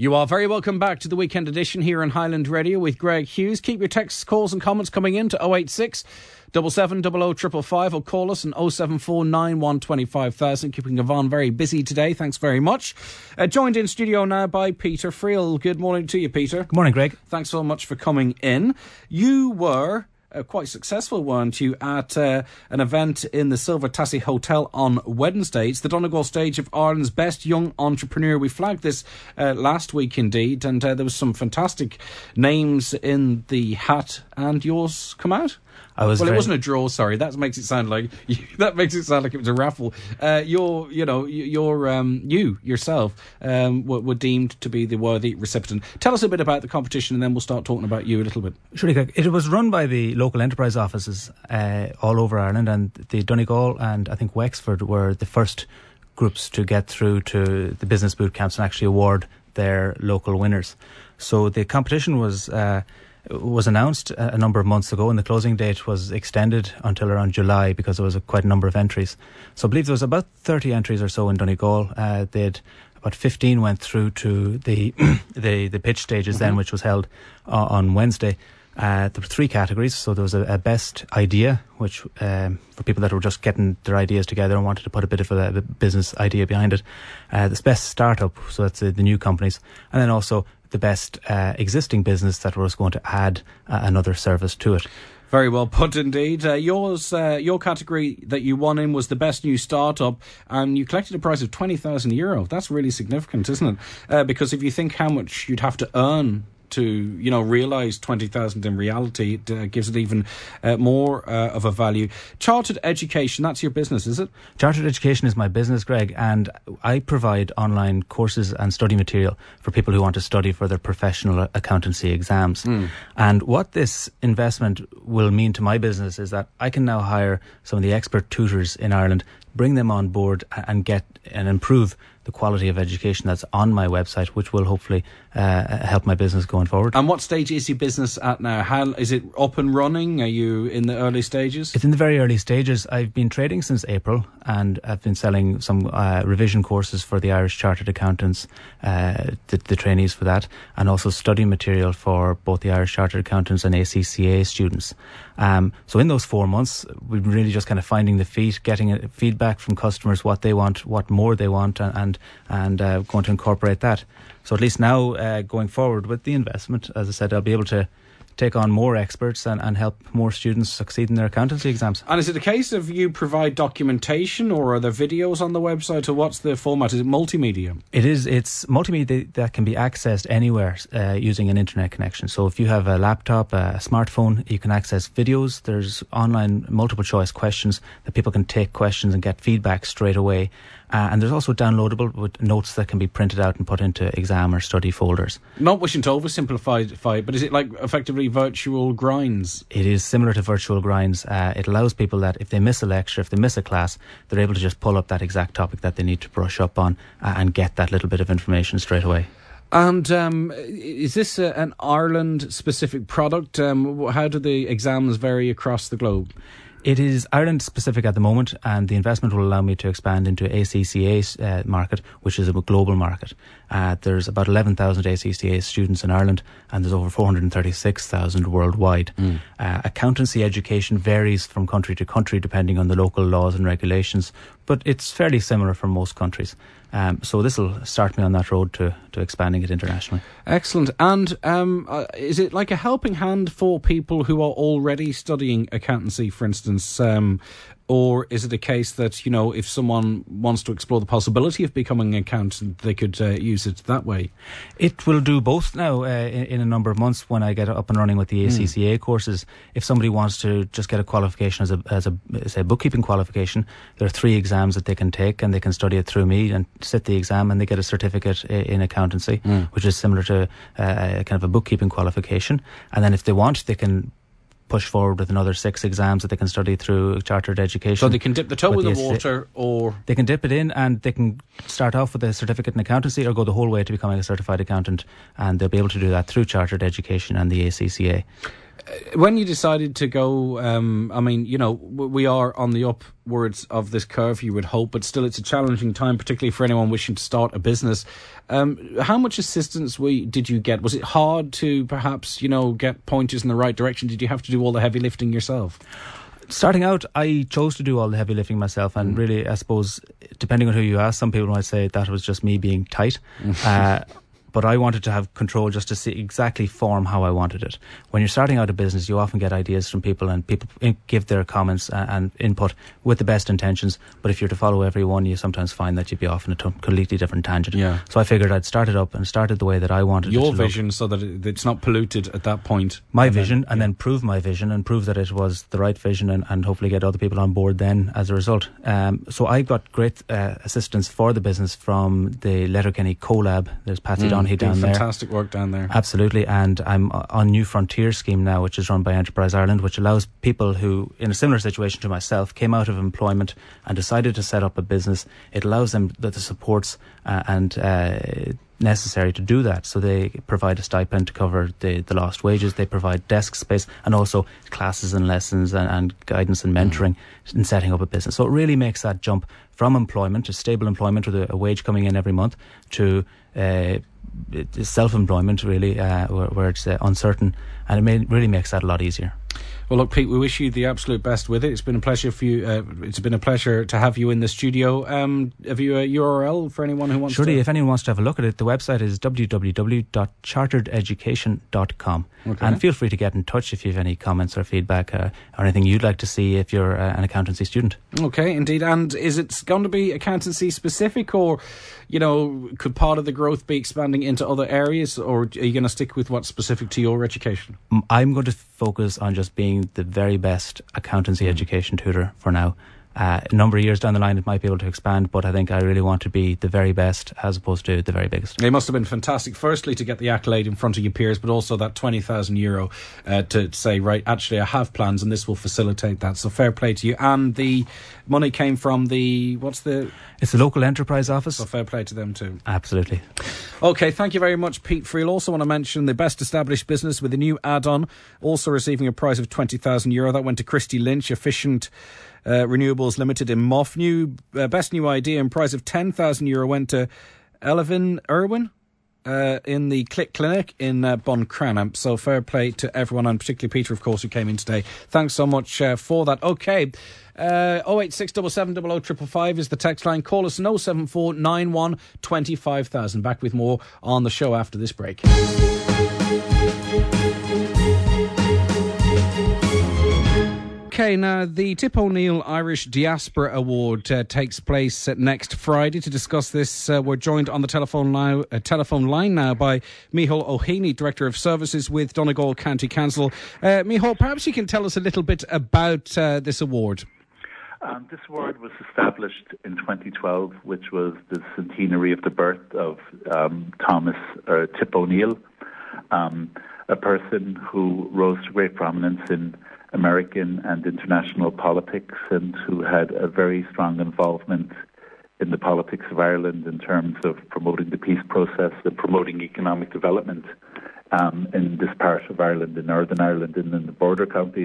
You are very welcome back to the weekend edition here on Highland Radio with Greg Hughes. Keep your texts, calls and comments coming in to 086 77 00 555 or call us on 074 91 25,000. Keeping Yvonne very busy today. Thanks very much. Joined in studio now by Peter Friel. Good morning to you, Peter. Good morning, Greg. Thanks so much for coming in. You were quite successful, weren't you, at an event in the Silver Tassie Hotel on Wednesday. It's the Donegal stage of Ireland's Best Young Entrepreneur. We flagged this last week indeed, and there was some fantastic names in the hat, and yours come out. It wasn't a draw. Sorry, that makes it sound like it was a raffle. You yourself were deemed to be the worthy recipient. Tell us a bit about the competition, and then we'll start talking about you a little bit. Surely, Greg. It was run by the local enterprise offices all over Ireland, and the Donegal and I think Wexford were the first groups to get through to the business boot camps and actually award their local winners. So the competition was announced a number of months ago, and the closing date was extended until around July because there was quite a number of entries. So I believe there was about 30 entries or so in Donegal. About 15 went through to the pitch stages then, which was held on Wednesday. There were three categories. So there was a best idea, which for people that were just getting their ideas together and wanted to put a bit of a business idea behind it. This best startup, so that's the new companies, and then also the best existing business that was going to add another service to it. Very well put indeed. Your category that you won in was the best new startup, and you collected a prize of €20,000. That's really significant, isn't it? Because if you think how much you'd have to earn to realise 20,000 in reality, it gives it even more of a value. Chartered Education, that's your business, is it? Chartered Education is my business, Greg, and I provide online courses and study material for people who want to study for their professional accountancy exams. And what this investment will mean to my business is that I can now hire some of the expert tutors in Ireland, bring them on board and get and improve the quality of education that's on my website, which will hopefully help my business going forward. And what stage is your business at now? How is it up and running? Are you in the early stages? It's in the very early stages. I've been trading since April, and I've been selling some revision courses for the Irish Chartered Accountants, the trainees for that, and also study material for both the Irish Chartered Accountants and ACCA students. So in those 4 months, we've been really just kind of finding the feet, getting feedback from customers, what they want, what more they want, and going to incorporate that. So at least now, going forward with the investment, as I said, I'll be able to take on more experts and help more students succeed in their accountancy exams. And is it a case of you provide documentation, or are there videos on the website, or what's the format? Is it multimedia? It's multimedia that can be accessed anywhere using an internet connection. So if you have a laptop, a smartphone, you can access videos. There's online multiple choice questions that people can take questions and get feedback straight away. And there's also downloadable with notes that can be printed out and put into exam or study folders. Not wishing to oversimplify it, but is it like effectively virtual grinds? It is similar to virtual grinds. It allows people that if they miss a lecture, if they miss a class, they're able to just pull up that exact topic that they need to brush up on and get that little bit of information straight away. And is this an Ireland-specific product? How do the exams vary across the globe? It is Ireland-specific at the moment, and the investment will allow me to expand into ACCA market, which is a global market. There's about 11,000 ACCA students in Ireland, and there's over 436,000 worldwide. Accountancy education varies from country to country depending on the local laws and regulations, but it's fairly similar for most countries. So this will start me on that road to expanding it internationally. Excellent. And is it like a helping hand for people who are already studying accountancy, for instance? Or is it a case that, if someone wants to explore the possibility of becoming an accountant, they could use it that way? It will do both now in a number of months when I get up and running with the ACCA courses. If somebody wants to just get a qualification as a bookkeeping qualification, there are 3 exams that they can take, and they can study it through me and sit the exam, and they get a certificate in accountancy, which is similar to kind of a bookkeeping qualification. And then if they want, they can push forward with another 6 exams that they can study through Chartered Education. So they can dip the toe in the water, or they can dip it in, and they can start off with a certificate in accountancy or go the whole way to becoming a certified accountant, and they'll be able to do that through Chartered Education and the ACCA. When you decided to go, we are on the upwards of this curve, you would hope, but still it's a challenging time, particularly for anyone wishing to start a business. How much assistance did you get? Was it hard to perhaps, get pointers in the right direction? Did you have to do all the heavy lifting yourself? Starting out, I chose to do all the heavy lifting myself, and really, I suppose, depending on who you ask, some people might say that was just me being tight. But I wanted to have control just to see exactly form how I wanted it. When you're starting out a business, you often get ideas from people, and people give their comments and input with the best intentions. But if you're to follow everyone, you sometimes find that you'd be off in a completely different tangent. Yeah. So I figured I'd start it up and started the way that I wanted it to look. Your vision, so that it's not polluted at that point. My vision, and then prove my vision and prove that it was the right vision, and hopefully get other people on board then as a result. So I got great assistance for the business from the Letterkenny CoLab. There's Patsy Donaghy down there. Fantastic work down there. Absolutely, and I'm on New Frontier scheme now, which is run by Enterprise Ireland, which allows people who, in a similar situation to myself, came out of employment and decided to set up a business. It allows them the supports necessary to do that. So they provide a stipend to cover the lost wages. They provide desk space and also classes and lessons and guidance and mentoring in setting up a business. So it really makes that jump from employment to stable employment with a wage coming in every month to self-employment, really, where it's uncertain, and it really makes that a lot easier. Well, look, Pete, we wish you the absolute best with it. It's been a pleasure for you. It's been a pleasure to have you in the studio. Have you a URL for anyone who wants to? Surely, if anyone wants to have a look at it, the website is www.charterededucation.com. Okay. And feel free to get in touch if you have any comments or feedback or anything you'd like to see if you're an accountancy student. Okay, indeed. And is it going to be accountancy specific, or, could part of the growth be expanding into other areas, or are you going to stick with what's specific to your education? I'm going to focus on just being the very best accountancy education tutor for now. A number of years down the line it might be able to expand, but I think I really want to be the very best as opposed to the very biggest. It must have been fantastic, firstly, to get the accolade in front of your peers, but also that €20,000 to say, right, actually I have plans and this will facilitate that. So fair play to you. And the money came from it's the local enterprise office. So fair play to them too. Absolutely. Okay, thank you very much, Pete Friel. Also want to mention the best established business with a new add-on, also receiving a prize of €20,000. That went to Christy Lynch, Efficient Renewables Limited in Moff. Best new idea and prize of €10,000 went to Elvin Irwin in the Click Clinic in Buncrana. So fair play to everyone, and particularly Peter, of course, who came in today. Thanks so much for that. Okay, 08677 00555 is the text line. Call us on 074 91 25,000. Back with more on the show after this break. Okay, now the Tip O'Neill Irish Diaspora Award takes place next Friday. To discuss this, we're joined on the telephone line now by Micheál O'Heaney, Director of Services with Donegal County Council. Micheál, perhaps you can tell us a little bit about this award. This award was established in 2012, which was the centenary of the birth of Thomas Tip O'Neill, a person who rose to great prominence in American and international politics, and who had a very strong involvement in the politics of Ireland in terms of promoting the peace process and promoting economic development in this part of Ireland, in Northern Ireland and in the border counties.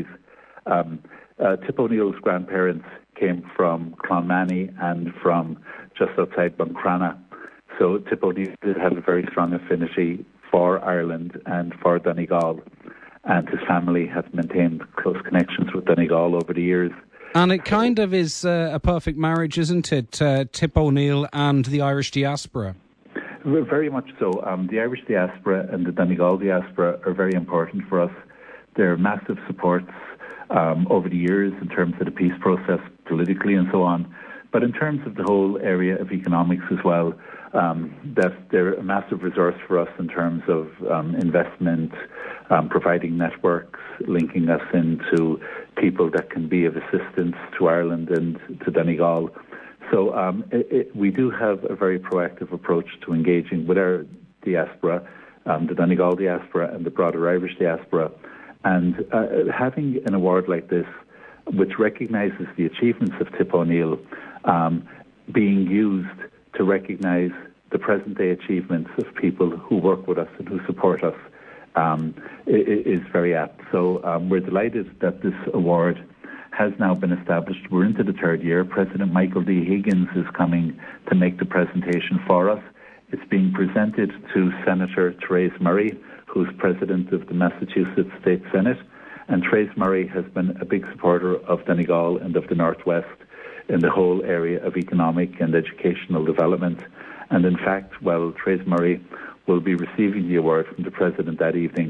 Tip O'Neill's grandparents came from Clonmany and from just outside Buncrana. So Tip O'Neill had a very strong affinity for Ireland and for Donegal, and his family has maintained close connections with Donegal over the years. And it kind of is a perfect marriage, isn't it, Tip O'Neill and the Irish diaspora? Very much so. The Irish diaspora and the Donegal diaspora are very important for us. They're massive supports over the years in terms of the peace process politically and so on. But in terms of the whole area of economics as well, that they're a massive resource for us in terms of investment, providing networks, linking us into people that can be of assistance to Ireland and to Donegal. So we do have a very proactive approach to engaging with our diaspora, the Donegal diaspora and the broader Irish diaspora. And having an award like this, which recognises the achievements of Tip O'Neill, being used to recognise the present-day achievements of people who work with us and who support us, is very apt. So we're delighted that this award has now been established. We're into the third year. President Michael D. Higgins is coming to make the presentation for us. It's being presented to Senator Therese Murray, who's president of the Massachusetts State Senate. And Therese Murray has been a big supporter of Donegal and of the Northwest in the whole area of economic and educational development. And in fact, while Therese Murray will be receiving the award from the President that evening,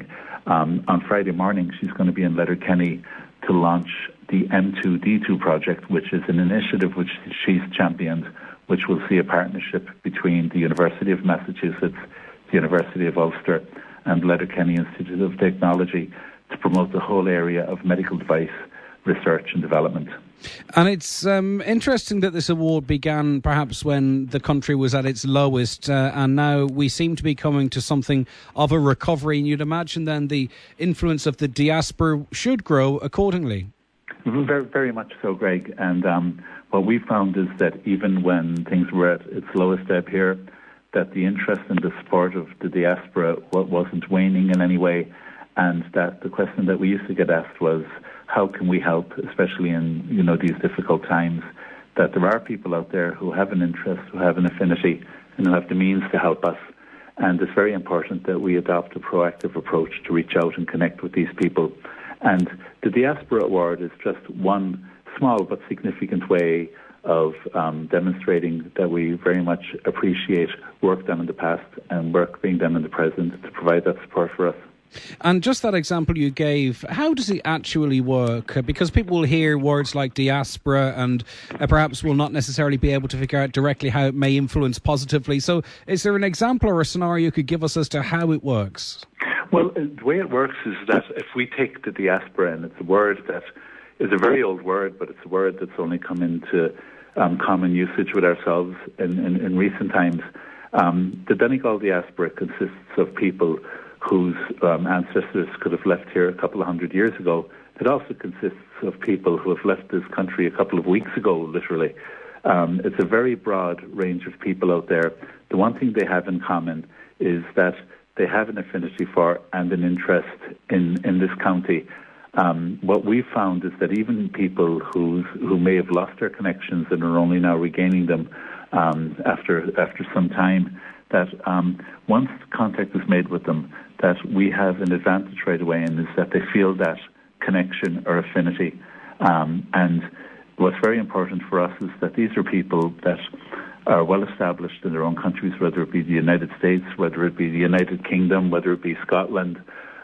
on Friday morning she's going to be in Letterkenny to launch the M2D2 project, which is an initiative which she's championed, which will see a partnership between the University of Massachusetts, the University of Ulster and Letterkenny Institute of Technology to promote the whole area of medical device research and development. And it's interesting that this award began perhaps when the country was at its lowest, and now we seem to be coming to something of a recovery, and you'd imagine then the influence of the diaspora should grow accordingly. Very, very much so, Greg. And what we found is that even when things were at its lowest ebb here, that the interest and the support of the diaspora wasn't waning in any way, and that the question that we used to get asked was, how can we help, especially in these difficult times, that there are people out there who have an interest, who have an affinity, and who have the means to help us. And it's very important that we adopt a proactive approach to reach out and connect with these people. And the Diaspora Award is just one small but significant way of demonstrating that we very much appreciate work done in the past and work being done in the present to provide that support for us. And just that example you gave, how does it actually work? Because people will hear words like diaspora and perhaps will not necessarily be able to figure out directly how it may influence positively. So is there an example or a scenario you could give us as to how it works? Well, the way it works is that if we take the diaspora, and it's a word that is a very old word, but it's a word that's only come into common usage with ourselves in recent times. The Donegal diaspora consists of people whose ancestors could have left here a couple of hundred years ago. It also consists of people who have left this country a couple of weeks ago, literally. It's a very broad range of people out there. The one thing they have in common is that they have an affinity for and an interest in this county. What we've found is that even people who may have lost their connections and are only now regaining them after some time, that once contact is made with them, that we have an advantage right away, and is that they feel that connection or affinity. And what's very important for us is that these are people that are well established in their own countries, whether it be the United States, whether it be the United Kingdom, whether it be Scotland,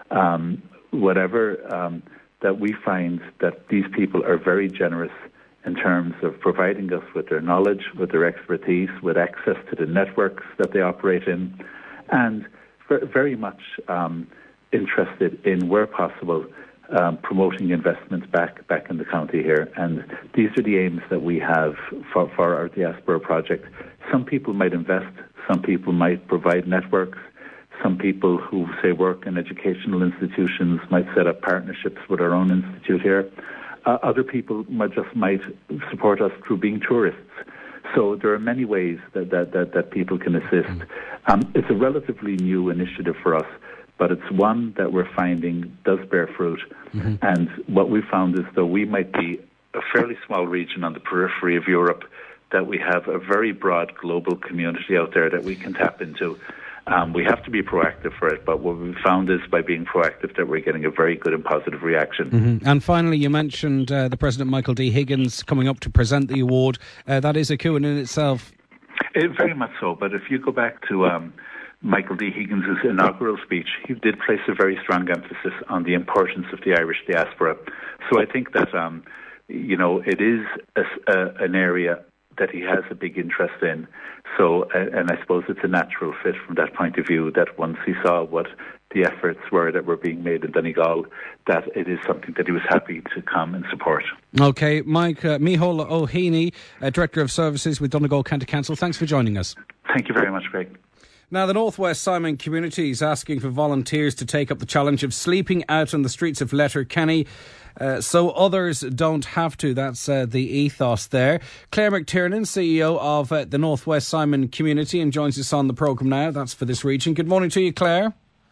whatever, that we find that these people are very generous in terms of providing us with their knowledge, with their expertise, with access to the networks that they operate in, and very much interested in, where possible, promoting investment back in the county here. And these are the aims that we have for our diaspora project. Some people might invest, some people might provide networks, some people who, say, work in educational institutions might set up partnerships with our own institute here. Other people might support us through being tourists. So there are many ways that people can assist. It's a relatively new initiative for us, but it's one that we're finding does bear fruit. Mm-hmm. And what we found is, though we might be a fairly small region on the periphery of Europe, that we have a very broad global community out there that we can tap into. We have to be proactive for it, but what we've found is by being proactive that we're getting a very good and positive reaction. Mm-hmm. And finally, you mentioned the President Michael D. Higgins coming up to present the award. That is a coup in itself. Very much so, but if you go back to Michael D. Higgins' inaugural speech, he did place a very strong emphasis on the importance of the Irish diaspora. So I think that, it is an area that he has a big interest in. So, and I suppose it's a natural fit from that point of view, that once he saw what the efforts were that were being made in Donegal, that it is something that he was happy to come and support. OK, Mike, Micheál O'Heaney, Director of Services with Donegal County Council, thanks for joining us. Thank you very much, Greg. Now, the Northwest Simon community is asking for volunteers to take up the challenge of sleeping out on the streets of Letterkenny, so others don't have to. That's the ethos there. Claire McTiernan, CEO of the Northwest Simon community, and joins us on the programme now. That's for this region. Good morning to you, Claire.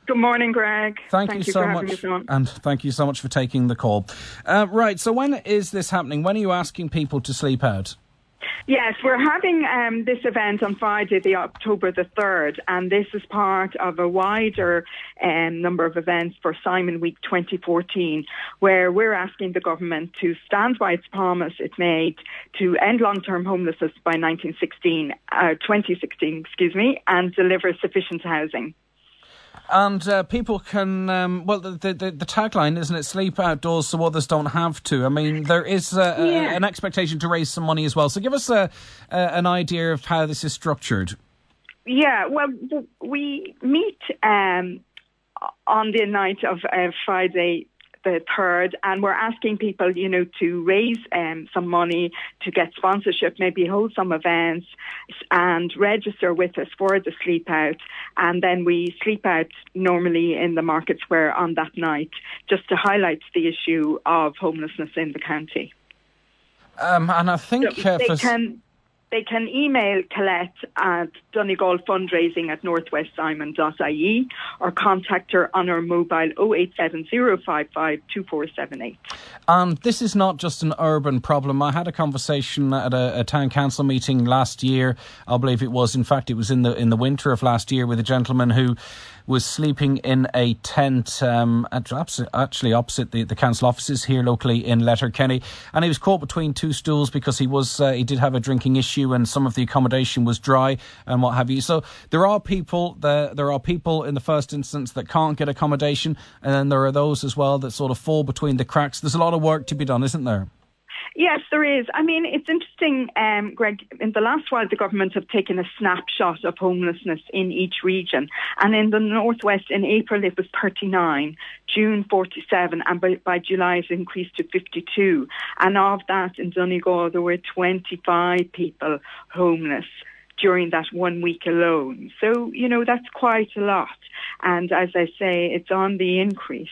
Good morning, Greg. Thank you so much, and thank you so much for taking the call. Right, so when is this happening? When are you asking people to sleep out? Yes, we're having this event on Friday, the October the 3rd, and this is part of a wider number of events for Simon Week 2014, where we're asking the government to stand by its promise it made to end long-term homelessness by 2016, and deliver sufficient housing. And people can, the tagline, isn't it, sleep outdoors so others don't have to? I mean, there is an expectation to raise some money as well. So give us an idea of how this is structured. Yeah, well, we meet on the night of Friday the 3rd, and we're asking people, to raise some money to get sponsorship, maybe hold some events and register with us for the sleep out. And then we sleep out normally in the Market Square on that night, just to highlight the issue of homelessness in the county. And I think they can email Colette at Donegal Fundraising at northwestsimon.ie or contact her on her mobile 087-055-2478. And this is not just an urban problem. I had a conversation at a town council meeting last year. I believe it was. In fact, it was in the winter of last year with a gentleman who was sleeping in a tent actually opposite the council offices here locally in Letterkenny, and he was caught between two stools because he did have a drinking issue and some of the accommodation was dry and what have you. So there are people in the first instance that can't get accommodation, and then there are those as well that sort of fall between the cracks. There's a lot of work to be done, isn't there? Yes, there is. I mean, it's interesting, Greg, in the last while the government have taken a snapshot of homelessness in each region. And in the Northwest, in April, it was 39, June 47, and by July it increased to 52. And of that, in Donegal, there were 25 people homeless during that 1 week alone. So, that's quite a lot. And as I say, it's on the increase.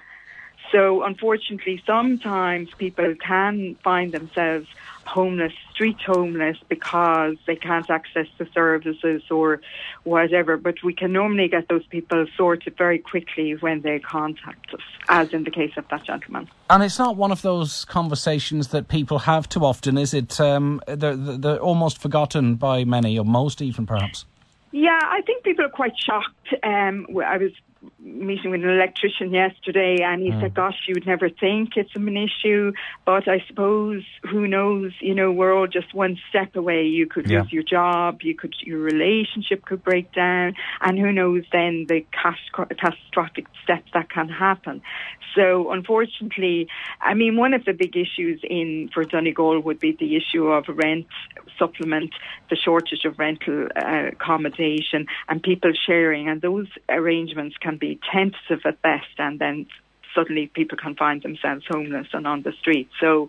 So, unfortunately, sometimes people can find themselves homeless, street homeless, because they can't access the services or whatever. But we can normally get those people sorted very quickly when they contact us, as in the case of that gentleman. And it's not one of those conversations that people have too often, is it? They're almost forgotten by many, or most even, perhaps. Yeah, I think people are quite shocked. I was meeting with an electrician yesterday, and he said, gosh, you would never think it's an issue, but I suppose, who knows, we're all just one step away. You could lose your job, your relationship could break down, and who knows then the catastrophic steps that can happen. So unfortunately, I mean, one of the big issues for Donegal would be the issue of rent supplement, the shortage of rental accommodation, and people sharing, and those arrangements can be tentative at best, and then suddenly people can find themselves homeless and on the street. So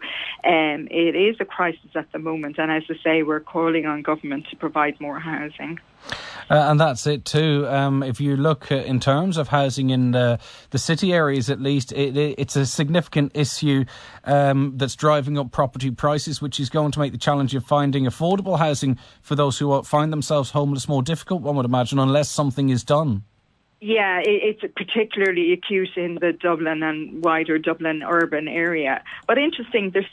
it is a crisis at the moment, and as I say, we're calling on government to provide more housing. And that's it too. If you look in terms of housing in the city areas, at least, it's a significant issue that's driving up property prices, which is going to make the challenge of finding affordable housing for those who find themselves homeless more difficult, one would imagine, unless something is done. Yeah, it's particularly acute in the Dublin and wider Dublin urban area. But interesting, there's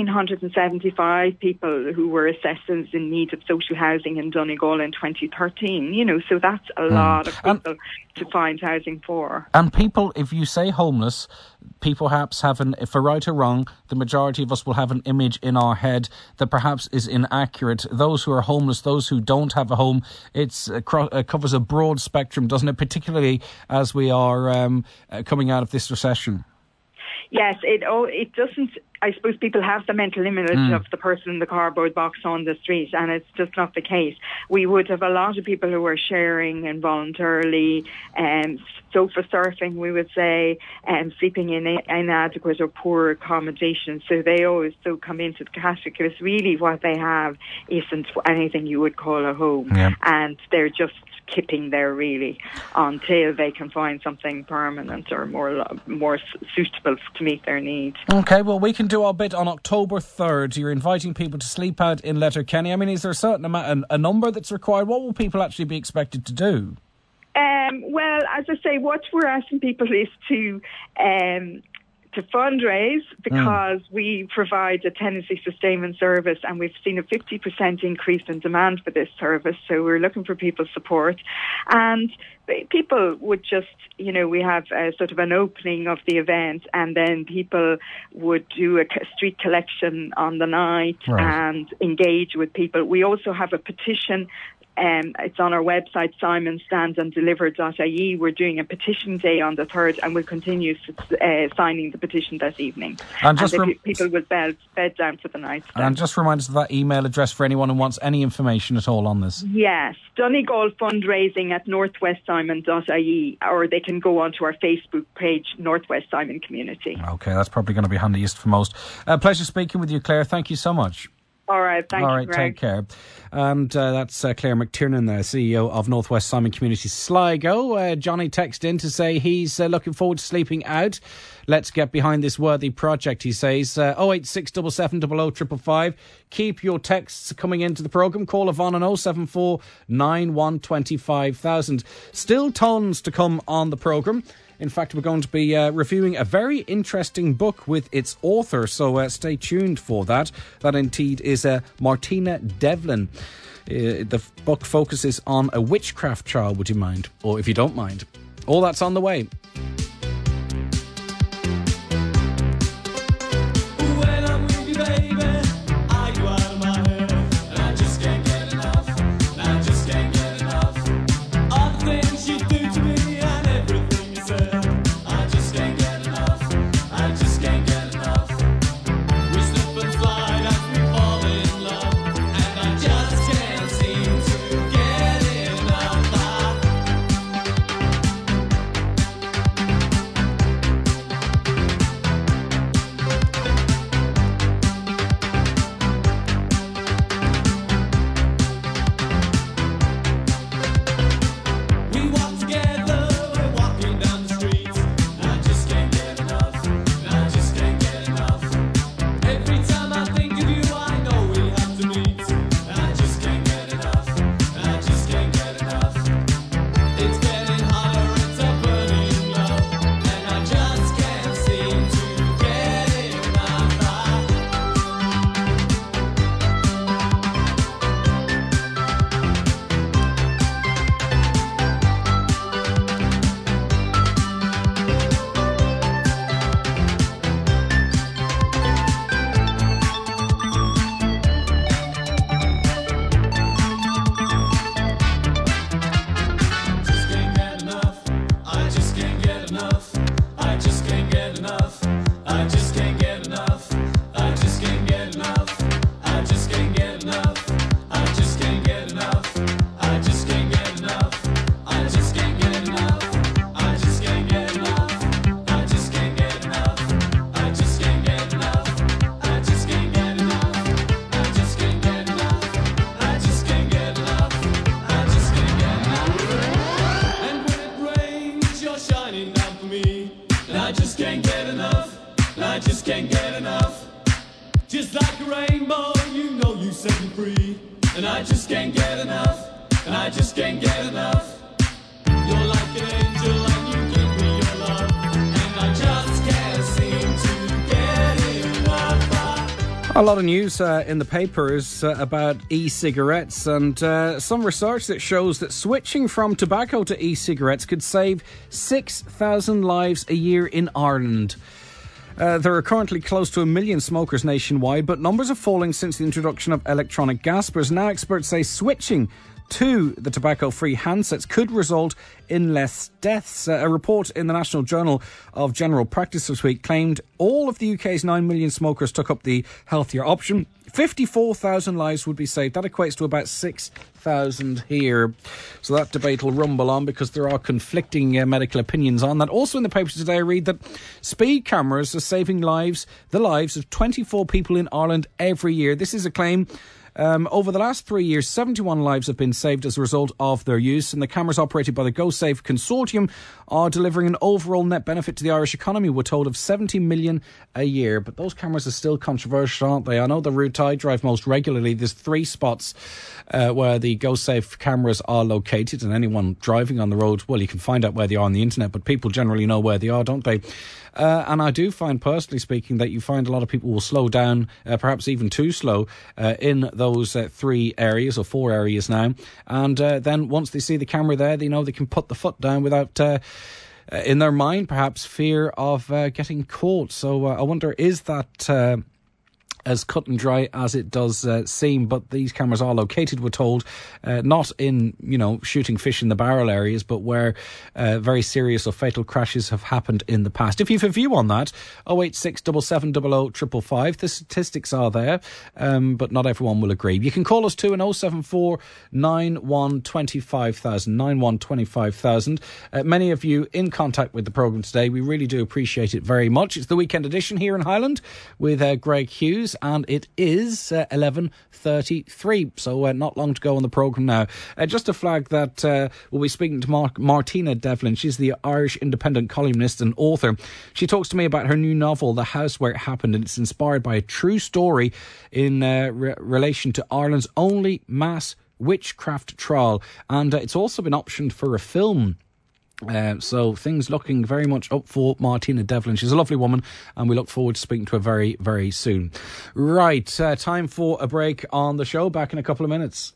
1,675 people who were assessed as in need of social housing in Donegal in 2013. So that's a lot of people to find housing for. And people, if you say homeless, people perhaps have if for right or wrong, the majority of us will have an image in our head that perhaps is inaccurate. Those who are homeless, those who don't have a home, it covers a broad spectrum, doesn't it? Particularly as we are coming out of this recession. Yes, it doesn't. I suppose people have the mental image of the person in the cardboard box on the street, and it's just not the case. We would have a lot of people who are sharing involuntarily, sofa surfing, we would say, and sleeping in inadequate or poor accommodation. So they always come into the category, because really what they have isn't anything you would call a home, and they're just kipping there really until they can find something permanent or more suitable to meet their needs. Okay, well, we can do our bit on October 3rd. You're inviting people to sleep out in Letterkenny. I mean, is there a certain amount, a number that's required? What will people actually be expected to do? Well, as I say, what we're asking people is to fundraise, because we provide a tenancy sustainment service, and we've seen a 50% increase in demand for this service. So we're looking for people's support. And people would just, we have a sort of an opening of the event, and then people would do a street collection on the night and engage with people. We also have a petition. It's on our website, simonstandsanddeliver.ie. We're doing a petition day on the 3rd, and we'll continue signing the petition this evening. And people will bed down for the night. And just remind us of that email address for anyone who wants any information at all on this. Yes, Donegal Fundraising at northwestsimon.ie, or they can go onto our Facebook page, Northwest Simon Community. Okay, that's probably going to be handiest for most. Pleasure speaking with you, Claire. Thank you so much. All right, thank you, Greg. Take care. And that's Claire McTiernan, the CEO of Northwest Simon Community Sligo. Johnny texted in to say he's looking forward to sleeping out. Let's get behind this worthy project, he says. 08677 00555. Keep your texts coming into the programme. Call Yvonne on 074 9125000. Still tons to come on the programme. In fact, we're going to be reviewing a very interesting book with its author, so stay tuned for that. That indeed is Martina Devlin. The book focuses on a witchcraft trial, would you mind? Or if you don't mind. All that's on the way. A lot of news in the papers about e-cigarettes, and some research that shows that switching from tobacco to e-cigarettes could save 6,000 lives a year in Ireland. There are currently close to 1 million smokers nationwide, but numbers are falling since the introduction of electronic gaspers. Now experts say switching to the tobacco-free handsets could result in less deaths. A report in the National Journal of General Practice this week claimed all of the UK's 9 million smokers took up the healthier option. 54,000 lives would be saved. That equates to about 6,000 here. So that debate will rumble on because there are conflicting medical opinions on that. Also in the papers today I read that speed cameras are saving the lives of 24 people in Ireland every year. This is a claim Over the last 3 years, 71 lives have been saved as a result of their use, and the cameras operated by the GoSafe Consortium are delivering an overall net benefit to the Irish economy, we're told, of 70 million a year. But those cameras are still controversial, aren't they? I know the route I drive most regularly, there's 3 spots where the GoSafe cameras are located, and anyone driving on the road, well, you can find out where they are on the internet, but people generally know where they are, don't they? And I do find, personally speaking, that you find a lot of people will slow down, perhaps even too slow, in those 3 areas or 4 areas now. And then once they see the camera there, they know they can put the foot down without, in their mind, perhaps fear of getting caught. So I wonder, is that as cut and dry as it does seem? But these cameras are located, we're told, not in, shooting fish in the barrel areas, but where very serious or fatal crashes have happened in the past. If you have a view on that, 086 7700 555. The statistics are there, but not everyone will agree. You can call us too in 074 91 25000, 91 25000. Many of you in contact with the programme today. We really do appreciate it very much. It's the weekend edition here in Highland with Greg Hughes, and it is 11:33, so not long to go on the programme now. Just to flag that we'll be speaking to Martina Devlin. She's the Irish independent columnist and author. She talks to me about her new novel, The House Where It Happened, and it's inspired by a true story in relation to Ireland's only mass witchcraft trial, and it's also been optioned for a film. So things looking very much up for Martina Devlin. She's a lovely woman, and we look forward to speaking to her very, very soon. Right, time for a break on the show. Back in a couple of minutes.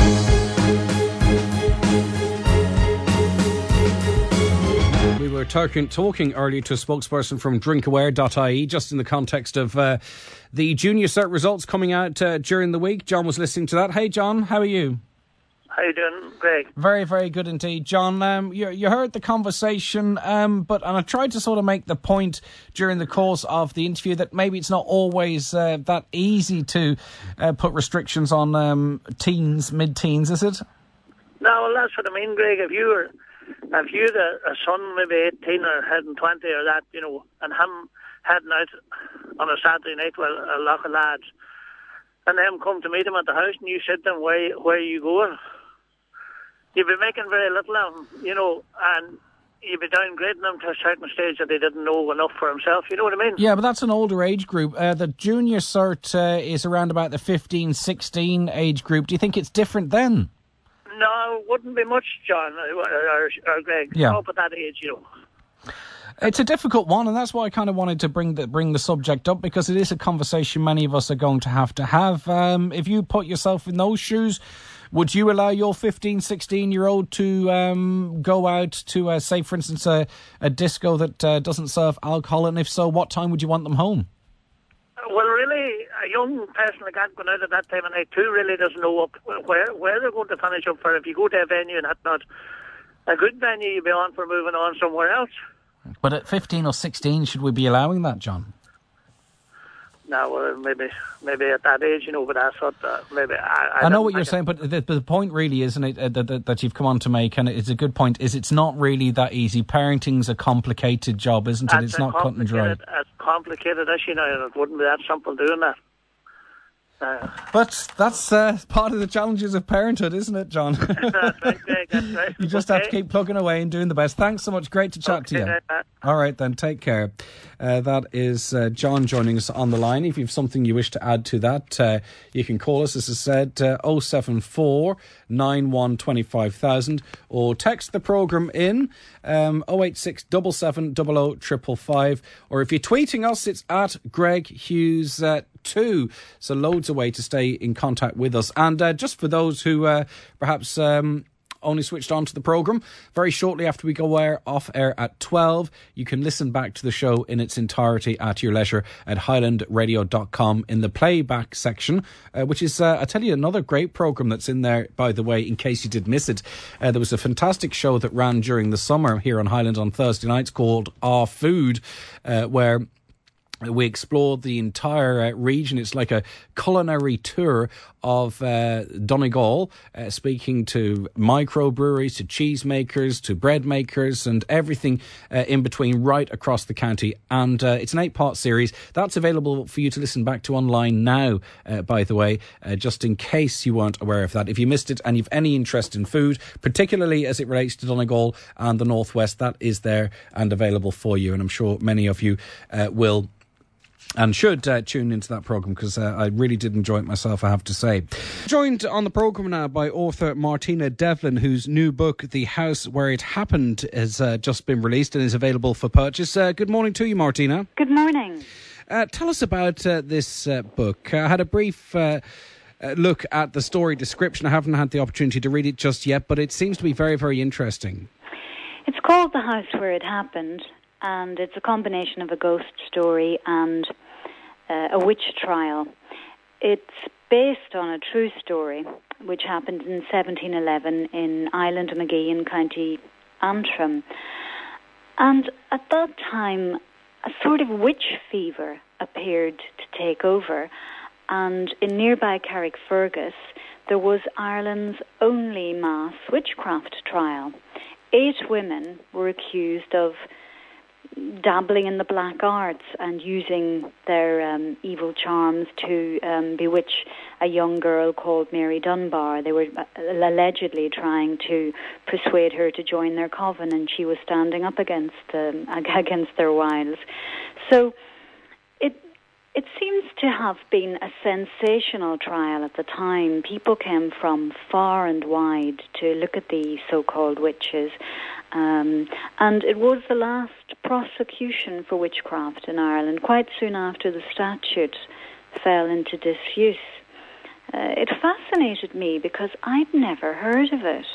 We were talking earlier to a spokesperson from drinkaware.ie, just in the context of the junior cert results coming out during the week. John was listening to that. Hey, John, how are you? How you doing, Greg? Very, very good indeed, John. You heard the conversation, and I tried to sort of make the point during the course of the interview that maybe it's not always that easy to put restrictions on teens, mid-teens, is it? No, well, that's what I mean, Greg. If you had a son, maybe 18 or heading 20 or that, and him heading out on a Saturday night with a lot of lads, and them come to meet him at the house, and you said to them, where are you going? You'd be making very little of him, and you'd be downgrading him to a certain stage that he didn't know enough for himself, you know what I mean? Yeah, but that's an older age group. The junior cert is around about the 15, 16 age group. Do you think it's different then? No, it wouldn't be much, John, or Greg. Yeah. Up at that age, It's a difficult one, and that's why I kind of wanted to bring the subject up, because it is a conversation many of us are going to have. If you put yourself in those shoes, would you allow your 15, 16-year-old to go out to, say, for instance, a disco that doesn't serve alcohol? And if so, what time would you want them home? Well, really, a young person like that going out at that time of night too really doesn't know where they're going to finish up for. If you go to a venue and that's not a good venue, you'll be on for moving on somewhere else. But at 15 or 16, should we be allowing that, John? No, maybe at that age, but I thought maybe... I know what you're saying, but the point really, isn't it, that you've come on to make, and it's a good point, is it's not really that easy. Parenting's a complicated job, isn't it? It's not cut and dry. It's complicated issue now, and it wouldn't be that simple doing that. But that's part of the challenges of parenthood, isn't it, John? That's right, Greg, that's right. You just have to keep plugging away and doing the best. Thanks so much. Great to chat to you. All right, then. Take care. That is John joining us on the line. If you have something you wish to add to that, you can call us, as I said, 074 91 25000, or text the programme in 086 7700 555, or if you're tweeting us, it's at Greg Hughes 2. So loads of way to stay in contact with us. And just for those who perhaps only switched on to the programme, very shortly after we go off air at 12, you can listen back to the show in its entirety at your leisure at highlandradio.com in the playback section, which is, I tell you, another great programme that's in there, by the way, in case you did miss it. There was a fantastic show that ran during the summer here on Highland on Thursday nights called Our Food, where We explored the entire region. It's like a culinary tour of Donegal, speaking to microbreweries, to cheesemakers, to bread makers, and everything in between right across the county. And it's an 8-part series. That's available for you to listen back to online now, by the way, just in case you weren't aware of that. If you missed it and you've any interest in food, particularly as it relates to Donegal and the Northwest, that is there and available for you. And I'm sure many of you will and should tune into that programme, because I really did enjoy it myself, I have to say. Joined on the programme now by author Martina Devlin, whose new book, The House Where It Happened, has just been released and is available for purchase. Good morning to you, Martina. Good morning. Tell us about this book. I had a brief look at the story description. I haven't had the opportunity to read it just yet, but it seems to be very, very interesting. It's called The House Where It Happened, and it's a combination of a ghost story and a witch trial. It's based on a true story which happened in 1711 in Island Magee in County Antrim. And at that time, a sort of witch fever appeared to take over, and in nearby Carrickfergus, there was Ireland's only mass witchcraft trial. 8 women were accused of dabbling in the black arts and using their evil charms to bewitch a young girl called Mary Dunbar. They were allegedly trying to persuade her to join their coven, and she was standing up against their wiles. So it seems to have been a sensational trial at the time. People came from far and wide to look at the so-called witches. And it was the last prosecution for witchcraft in Ireland, quite soon after the statute fell into disuse. It fascinated me because I'd never heard of it.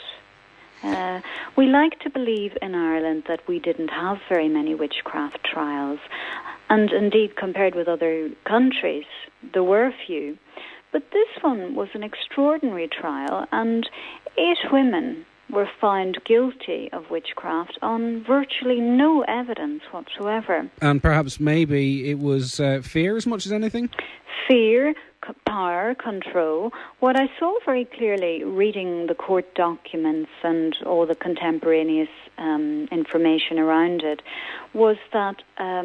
We like to believe in Ireland that we didn't have very many witchcraft trials, and indeed compared with other countries there were few. But this one was an extraordinary trial, and 8 women were found guilty of witchcraft on virtually no evidence whatsoever. And perhaps maybe it was fear as much as anything? Fear, power, control. What I saw very clearly reading the court documents and all the contemporaneous information around it was that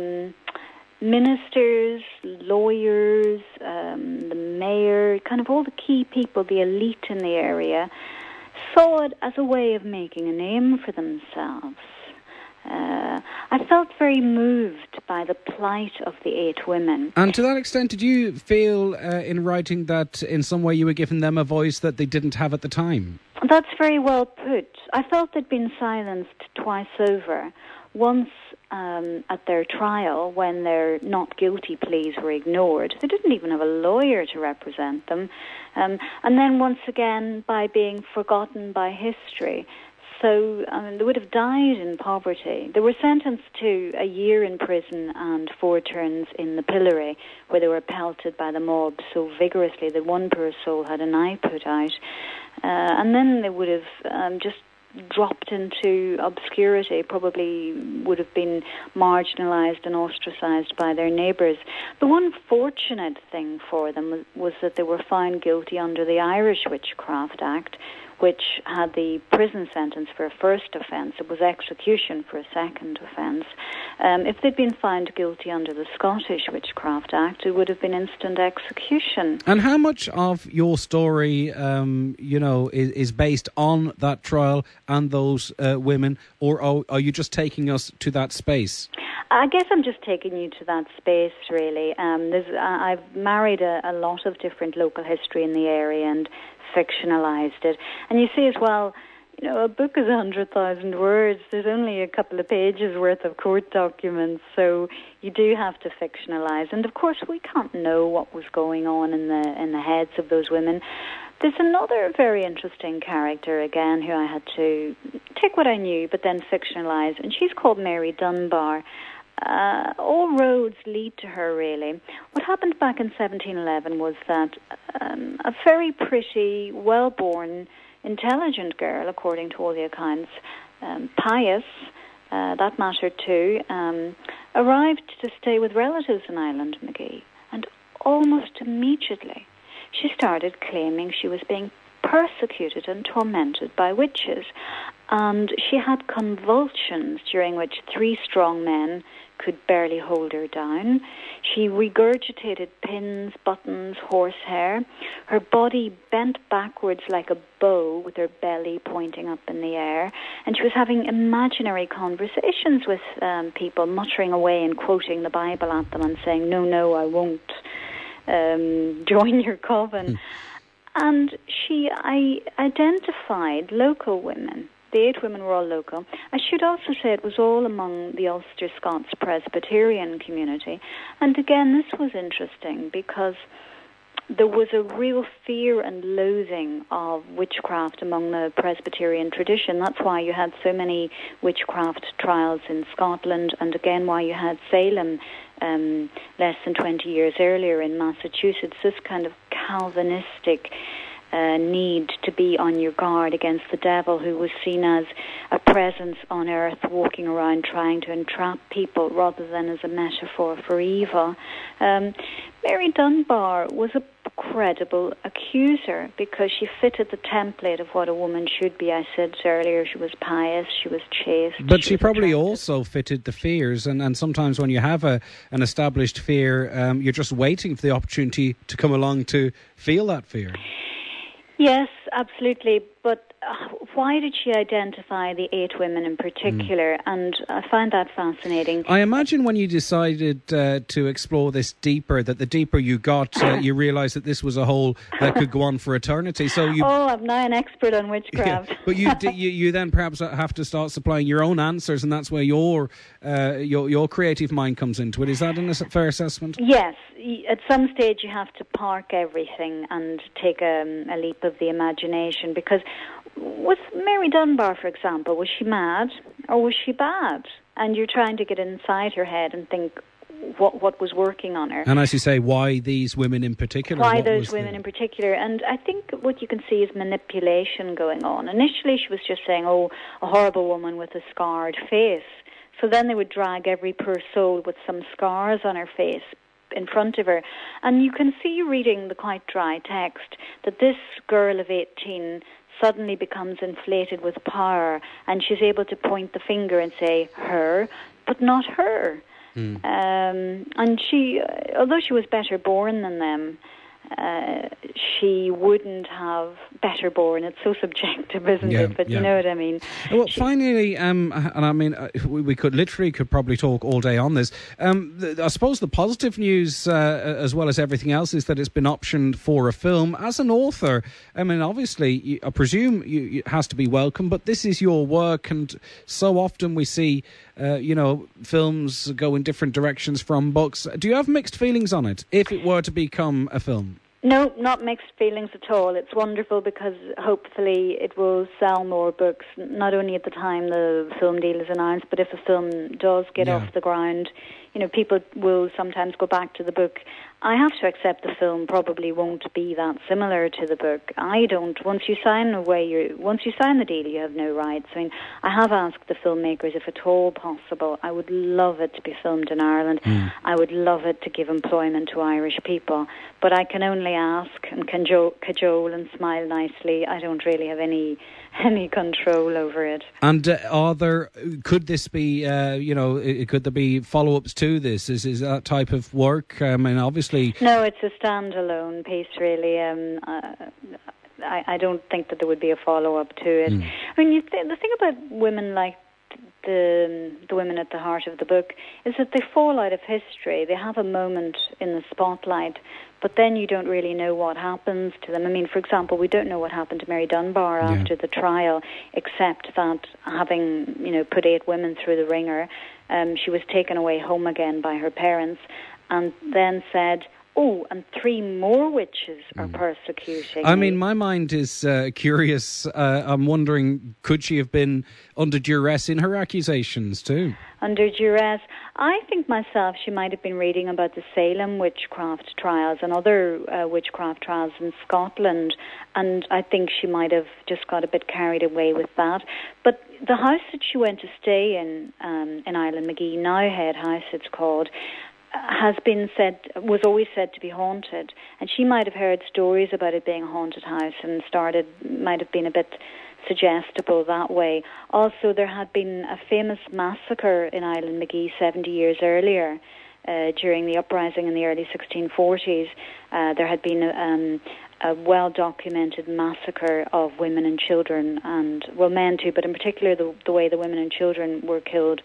ministers, lawyers, the mayor, kind of all the key people, the elite in the area, saw it as a way of making a name for themselves. I felt very moved by the plight of the 8 women. And to that extent, did you feel in writing that in some way you were giving them a voice that they didn't have at the time? That's very well put. I felt they'd been silenced twice over. Once at their trial, when their not guilty pleas were ignored. They didn't even have a lawyer to represent them. And then once again by being forgotten by history. So they would have died in poverty. They were sentenced to a year in prison and 4 turns in the pillory, where they were pelted by the mob so vigorously that one poor soul had an eye put out. And then they would have just dropped into obscurity, probably would have been marginalised and ostracised by their neighbours. The one fortunate thing for them was that they were found guilty under the Irish Witchcraft Act, which had the prison sentence for a first offence. It was execution for a second offence. If they'd been found guilty under the Scottish Witchcraft Act, it would have been instant execution. And how much of your story, is based on that trial and those women, or are you just taking us to that space? I guess I'm just taking you to that space, really. I've married a lot of different local history in the area and fictionalised it. And you see as well, a book is 100,000 words. There's only a couple of pages worth of court documents, so you do have to fictionalise. And of course, we can't know what was going on in the heads of those women. There's another very interesting character, again, who I had to take what I knew, but then fictionalise, and she's called Mary Dunbar. All roads lead to her, really. What happened back in 1711 was that a very pretty, well-born, intelligent girl, according to all the accounts, pious, that mattered too, arrived to stay with relatives in Island Magee, and almost immediately she started claiming she was being persecuted and tormented by witches, and she had convulsions during which 3 strong men could barely hold her down. She regurgitated pins, buttons, horsehair. Her body bent backwards like a bow with her belly pointing up in the air, and she was having imaginary conversations with people, muttering away and quoting the Bible at them and saying, no, I won't join your coven. And I identified local women. The 8 women were all local. I should also say it was all among the Ulster Scots Presbyterian community. And again, this was interesting because there was a real fear and loathing of witchcraft among the Presbyterian tradition. That's why you had so many witchcraft trials in Scotland, and again why you had Salem less than 20 years earlier in Massachusetts, this kind of Calvinistic need to be on your guard against the devil, who was seen as a presence on earth walking around trying to entrap people rather than as a metaphor for evil. Mary Dunbar was a credible accuser because she fitted the template of what a woman should be. I said earlier she was pious, she was chaste. But she probably also fitted the fears, and sometimes when you have an established fear, you're just waiting for the opportunity to come along to feel that fear. Yes, absolutely. But why did she identify the 8 women in particular? And I find that fascinating. I imagine when you decided to explore this deeper, that the deeper you got, you realised that this was a whole that could go on for eternity. So I'm now an expert on witchcraft. Yeah, but you then perhaps have to start supplying your own answers, and that's where your creative mind comes into it. Is that a fair assessment? Yes. At some stage you have to park everything and take a leap of the imagination, because with Mary Dunbar, for example, was she mad or was she bad? And you're trying to get inside her head and think what was working on her. And as you say, why these women in particular? Why those women in particular? And I think what you can see is manipulation going on. Initially she was just saying, a horrible woman with a scarred face. So then they would drag every poor soul with some scars on her face in front of her. And you can see, reading the quite dry text, that this girl of 18 suddenly becomes inflated with power, and she's able to point the finger and say her, but not her. And she, although she was better born than them, she wouldn't have better born. It's so subjective, isn't it? But you know what I mean. Well, finally, and I mean, we could probably talk all day on this. I suppose the positive news, as well as everything else, is that it's been optioned for a film. As an author, I mean, obviously, I presume it has to be welcome, but this is your work, and so often we see, films go in different directions from books. Do you have mixed feelings on it, if it were to become a film? No, not mixed feelings at all. It's wonderful because hopefully it will sell more books, not only at the time the film deal is announced, but if a film does get off the ground, people will sometimes go back to the book. I have to accept the film probably won't be that similar to the book. I don't. Once you sign the deal, you have no rights. I mean, I have asked the filmmakers if at all possible. I would love it to be filmed in Ireland. I would love it to give employment to Irish people. But I can only ask and cajole and smile nicely. I don't really have any control over it. And could this be, could there be follow-ups to this? Is that type of work? I mean, obviously... No, it's a standalone piece, really. I don't think that there would be a follow-up to it. I mean, the thing about women like the women at the heart of the book is that they fall out of history. They have a moment in the spotlight, but then you don't really know what happens to them. I mean, for example, we don't know what happened to Mary Dunbar after the trial, except that having, put 8 women through the ringer, she was taken away home again by her parents and then said, Oh, and 3 more witches are persecuting. I mean, my mind is curious. I'm wondering, could she have been under duress in her accusations too? Under duress. I think myself she might have been reading about the Salem witchcraft trials and other witchcraft trials in Scotland, and I think she might have just got a bit carried away with that. But the house that she went to stay in Island Magee, Nowhead House it's called, was always said to be haunted, and she might have heard stories about it being a haunted house and might have been a bit suggestible that way. Also, there had been a famous massacre in Island Magee 70 years earlier, during the uprising in the early 1640s. There had been a well-documented massacre of women and children, and men too, but in particular the way the women and children were killed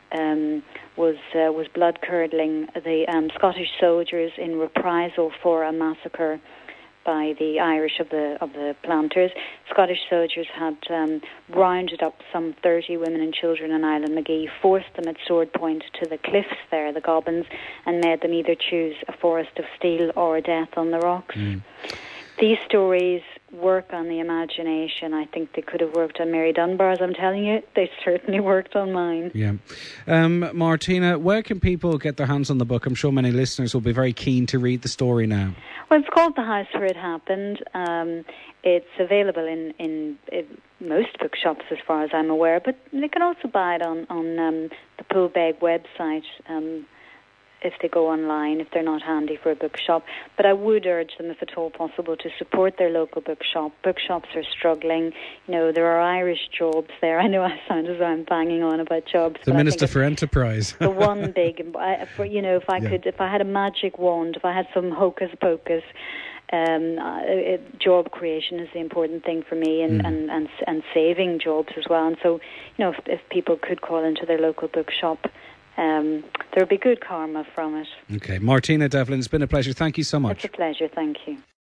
was blood-curdling. The Scottish soldiers, in reprisal for a massacre by the Irish of the planters, Scottish soldiers had rounded up some 30 women and children in Island Magee, forced them at sword point to the cliffs there, the Gobbins, and made them either choose a forest of steel or death on the rocks. These stories work on the imagination. I think they could have worked on Mary Dunbar's. I'm telling you, they certainly worked on mine. Yeah. Martina, where can people get their hands on the book? I'm sure many listeners will be very keen to read the story now. Well, it's called The House Where It Happened. It's available in most bookshops as far as I'm aware, but they can also buy it on the Poolbeg website, if they go online, if they're not handy for a bookshop. But I would urge them, if at all possible, to support their local bookshop. Bookshops are struggling. You know, there are Irish jobs there. I know I sound as though I'm banging on about jobs. The Minister for Enterprise. The one big, if I had a magic wand, if I had some hocus pocus, job creation is the important thing for me, and saving jobs as well. And so, if people could call into their local bookshop, there would be good karma from it. Okay. Martina Devlin, it's been a pleasure. Thank you so much. It's a pleasure. Thank you.